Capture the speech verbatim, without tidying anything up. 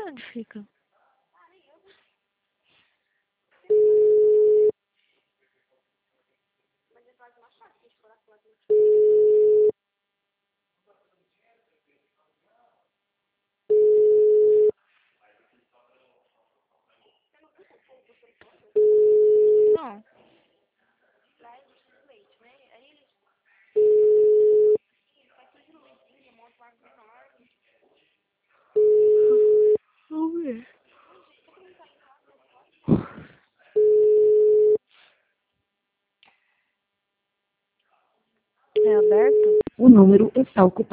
onde fica. Não. Vamos ver. É aberto? O número está ocupado.